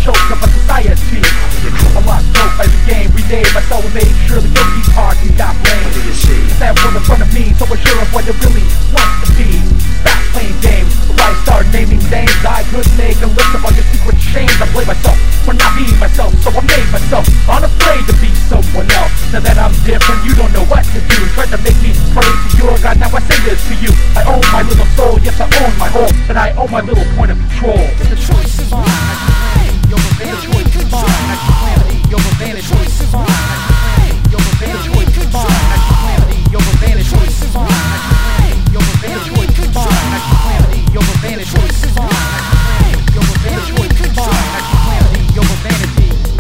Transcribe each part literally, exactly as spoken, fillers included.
choke of a society. I lost hope as a game rename myself and made sure the guilty party got blamed. That was in front of me, so we're sure of what it really wants to be. Stop playing games, before I start naming names. I could make a list of all your secret shames. I blame myself for not being myself, so I made myself unafraid to be someone else. Now that I'm different, you don't know what to do. Tried to make me pray to your God, now I say this to you. I own my little soul, yes I own my whole, and I own my little point of control. If the choice is mine, your revenge choice is mine. Your revenge choice is mine. Your revenge choice is mine. Your revenge choice is mine. Your revenge choice is mine. Your revenge choice is mine. Your revenge choice is mine. Your revenge.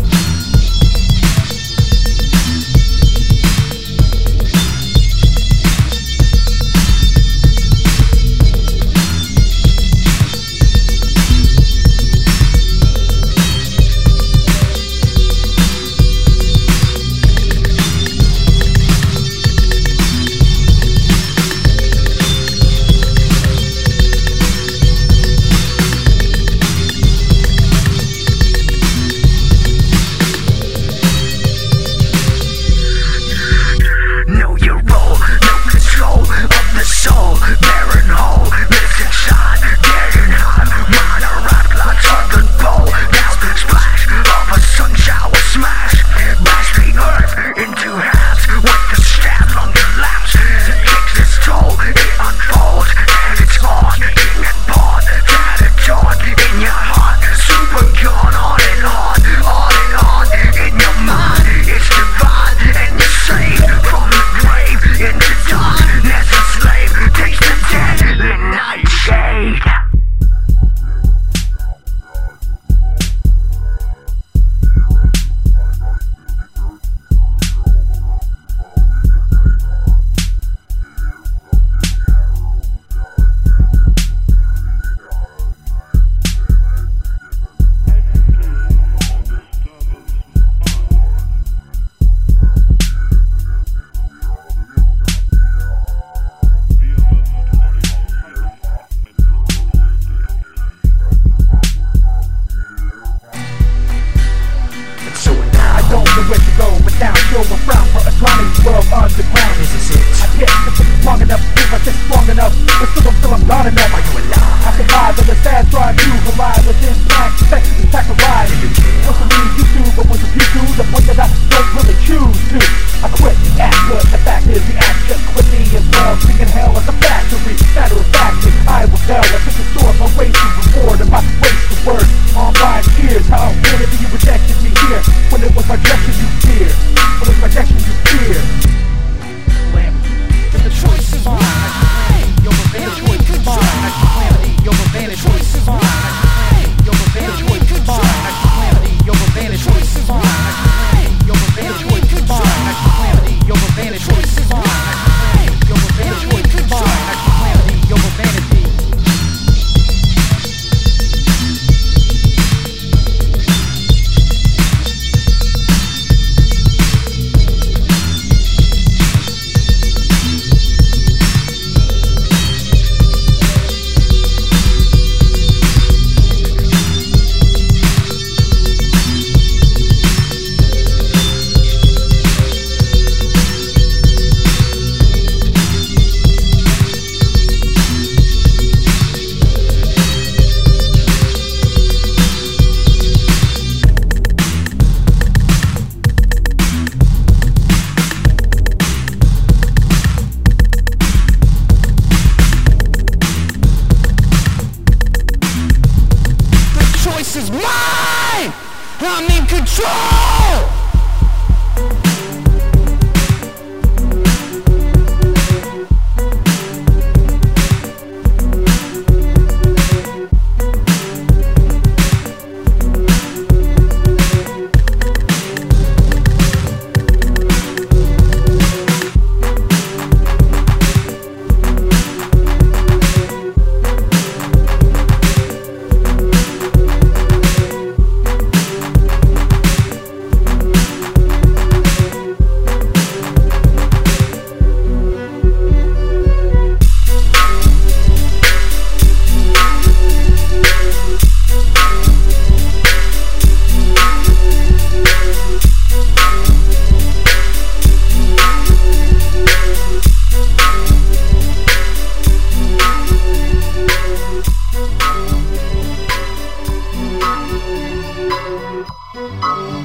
I'm in control! mine.